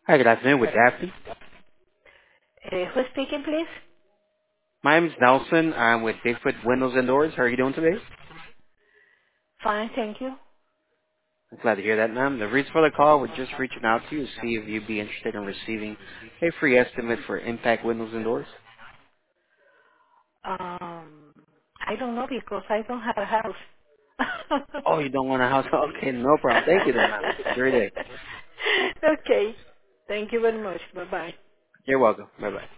Hi, good afternoon with Daphne. Who's speaking, please? My name is Nelson. I'm with Bigfoot Windows and Doors. How are you doing today? Fine, thank you. I'm glad to hear that, ma'am. The reason for the call, we're just reaching out to you to see if you'd be interested in receiving a free estimate for Impact Windows and Doors. I don't know because I don't have a house. Oh, you don't want a house? Okay, no problem. Thank you then, ma'am. Enjoy your day. Okay. Thank you very much. Bye-bye. You're welcome. Bye-bye.